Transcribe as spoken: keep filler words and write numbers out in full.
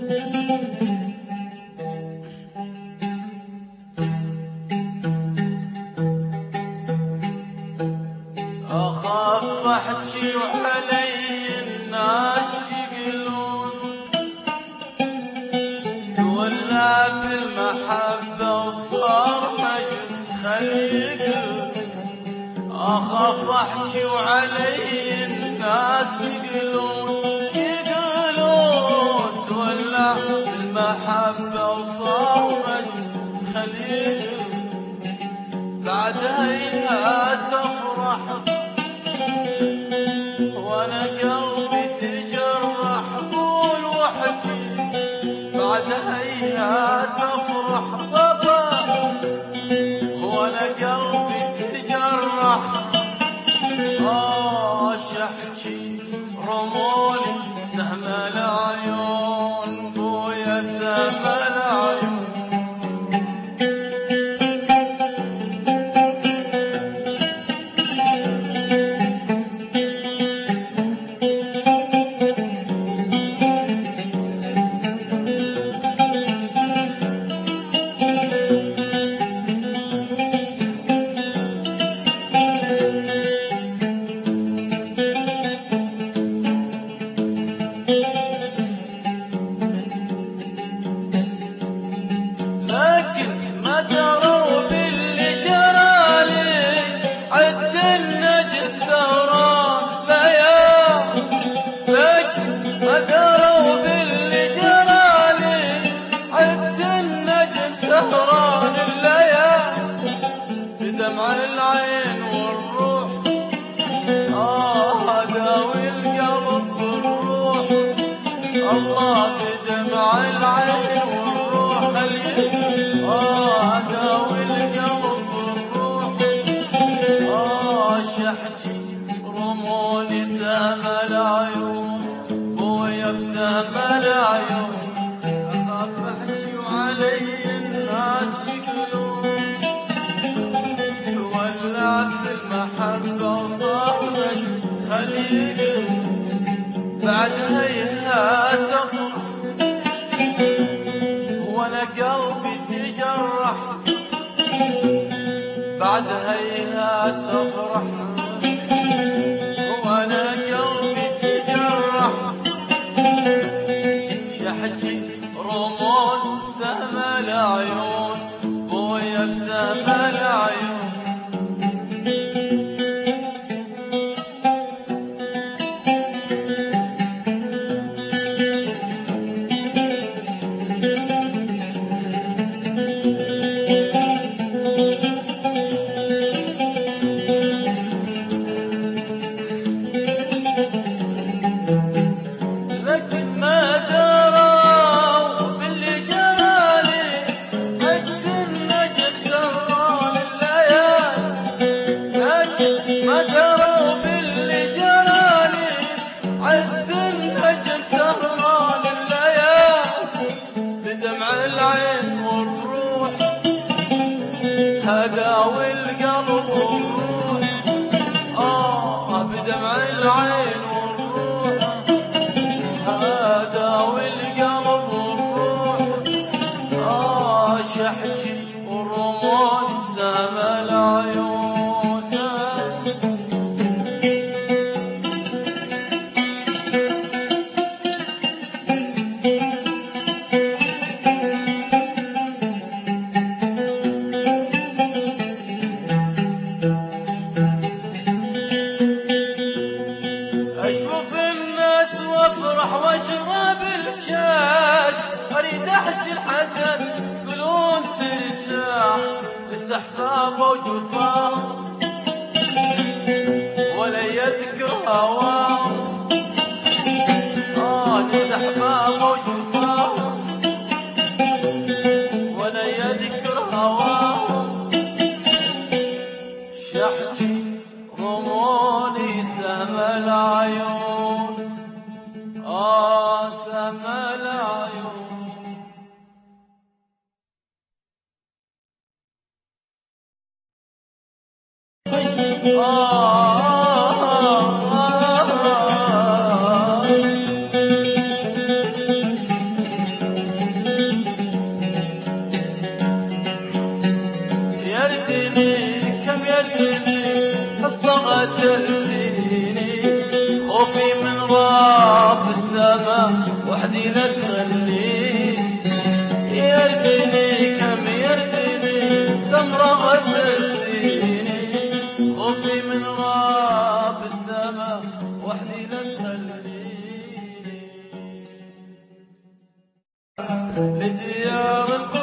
أخاف أحكي وعلي الناس يقولون تولى بالمحبة وصار مجد خليق. أخاف أحكي وعلي الناس يقولون يقولون تولى بالمحبة وصار مجد خليق. بعدها هي تفرح وانا قلبي تجرح قول وحكي. بعدها هي تفرح بابا وانا قلبي تجرح. آه شحكي رمولي سهم العيون بويا سهم العيون. سهران الليالي بدمع العين والروح. آه داوي القلب بالروح. الله بدمع العين والروح. آه داوي القلب بالروح. آه شحكي رموني سهم العيون بويا بسهم العيون. أخاف أحكي وعلي الناس يقولون تولع في المحبة وصار مجد خليق. بعدها هي تفرح وانا قلبي تجرح. بعدها هي تفرح وانا قلبي تجرح. شحكي رمون بسهم العيون بويا بسهم العيون. لكن ما دروا باللي جرالي عد النجم سهران الليالي. لكن ما دروا باللي جرالي عد النجم سهران الليالي. بدمع العين والروح هداوي القلب والروح. آه بدمع العين والروح هداوي القلب والروح. آه شحكي ورمون سهم العيون سهم. أشوف الناس وافرح واشرب الكاس. اريد احكي الحسن يقولون ترتاح بس احبابه وجفاه ولا يذكر هواه. اه نس احبابه وجفاه ولا يذكر هواه. شحكي رموني سهم العيون. آه سهم العيون. آه قتلتيني خوفي من رب السما وحدي لا تخليني يردني كم يردني سمرة قتلتيني خوفي من رب السما وحدي لا تخليني لديار